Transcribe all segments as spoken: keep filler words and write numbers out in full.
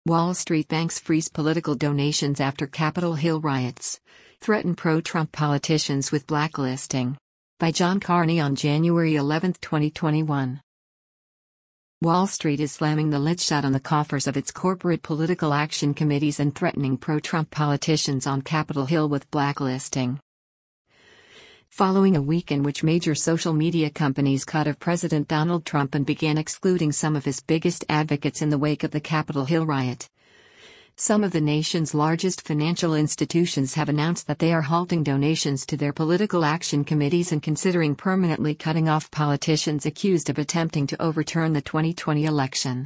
Wall Street banks freeze political donations after Capitol Hill riots. Threaten pro-Trump politicians with blacklisting. By John Carney on January eleventh, twenty twenty-one. Wall Street is slamming the lid shut on the coffers of its corporate political action committees and threatening pro-Trump politicians on Capitol Hill with blacklisting. Following a week in which major social media companies cut of President Donald Trump and began excluding some of his biggest advocates in the wake of the Capitol Hill riot, some of the nation's largest financial institutions have announced that they are halting donations to their political action committees and considering permanently cutting off politicians accused of attempting to overturn the twenty twenty election.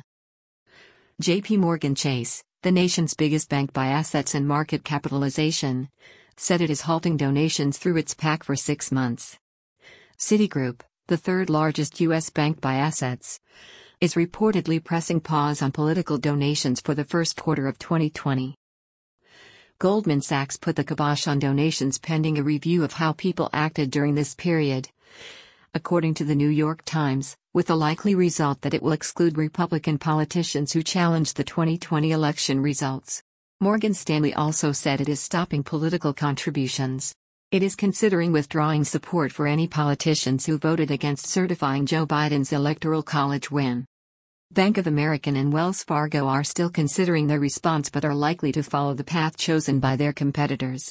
J P Morgan Chase, the nation's biggest bank by assets and market capitalization, said it is halting donations through its PAC for six months. Citigroup, the third largest U S bank by assets, is reportedly pressing pause on political donations for the first quarter of twenty twenty. Goldman Sachs put the kibosh on donations pending a review of how people acted during this period, according to the New York Times, with the likely result that it will exclude Republican politicians who challenged the twenty twenty election results. Morgan Stanley also said it is stopping political contributions. It is considering withdrawing support for any politicians who voted against certifying Joe Biden's Electoral College win. Bank of America and Wells Fargo are still considering their response but are likely to follow the path chosen by their competitors.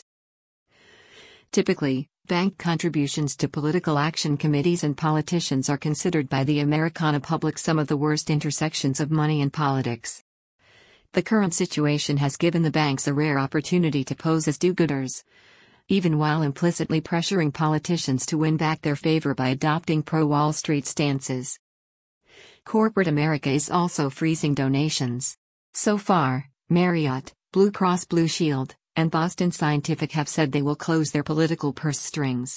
Typically, bank contributions to political action committees and politicians are considered by the Americana public some of the worst intersections of money and politics. The current situation has given the banks a rare opportunity to pose as do-gooders, even while implicitly pressuring politicians to win back their favor by adopting pro-Wall Street stances. Corporate America is also freezing donations. So far, Marriott, Blue Cross Blue Shield, and Boston Scientific have said they will close their political purse strings.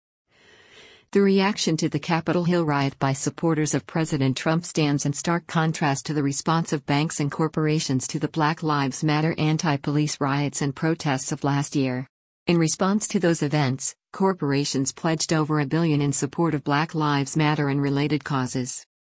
The reaction to the Capitol Hill riot by supporters of President Trump stands in stark contrast to the response of banks and corporations to the Black Lives Matter anti-police riots and protests of last year. In response to those events, corporations pledged over a billion in support of Black Lives Matter and related causes.